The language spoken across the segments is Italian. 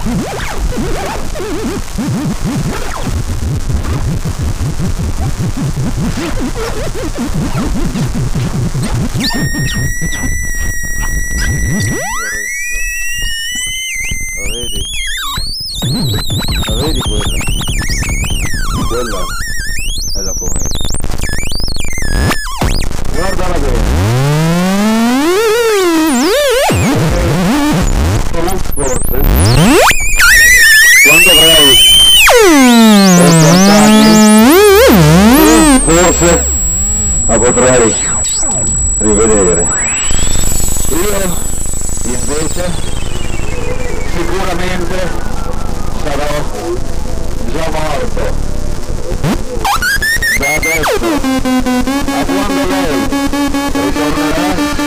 La vedi quella? Quella è la cometa. Guardala bene. Forse quando avrai 80 anni forse la potrai rivedere. Io invece sicuramente sarò già morto da adesso a quando lei ritornerà.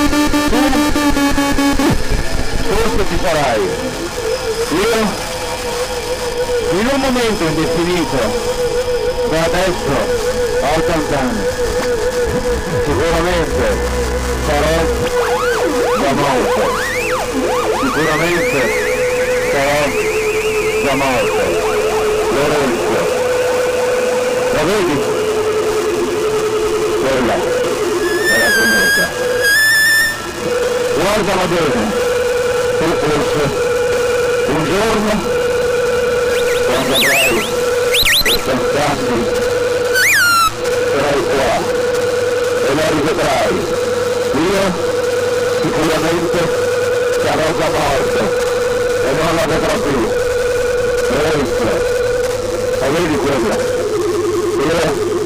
Tu forse ci sarai. Io in un momento indefinito da adesso a 80 anni sicuramente sarò già morto. Sicuramente sarò già morto. Lorenzo, la vedi? Quella è la cometa. Guardala bene, tu forse un giorno, quando avrai 80 anni, sarai qua e la rivedrai. Io sicuramente sarò già morto e non la vedrò più. Lorenzo, la vedi quella? Io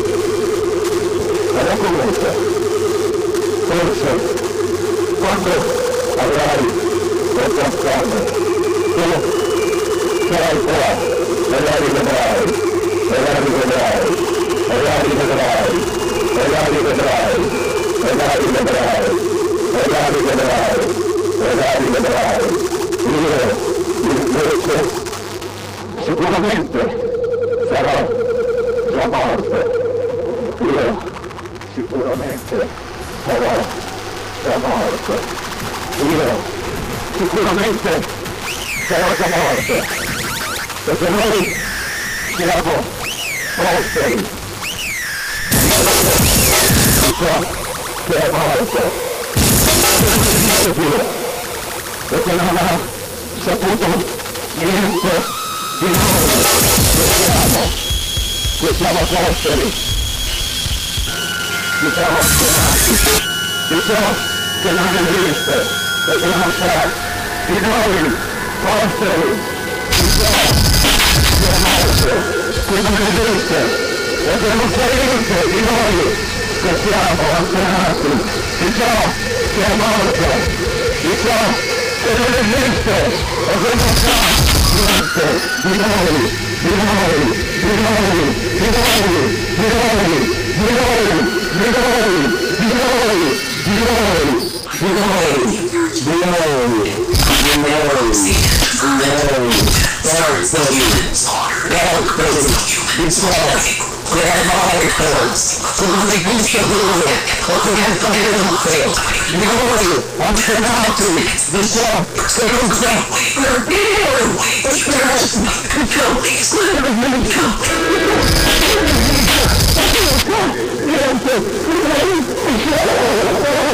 la cometa. Forse quando avrai 80 anni tu sarai qua e la rivedrai, e la rivedrai, e la rivedrai, e la rivedrai, e la rivedrai, e la rivedrai, e la rivedrai. Io invece sicuramente sarò già morto. Io sicuramente sarò già morto. Io sicuramente sarò già morto. Perché noi siamo posteri. So che è morto. Non più. Perché non ha saputo niente di noi. Che siamo posteri. Diciamo che non esiste, perché non sa di noi posteri. Diciamo che è morto, che non esiste, perché non sa niente di noi che siamo antenati. Diciamo che è morto, diciamo che non esiste, perché non sa niente di noi, di noi, di noi, di noi, di noi, di noi, di noi, di noi, di noi, di noi, di noi, di noi,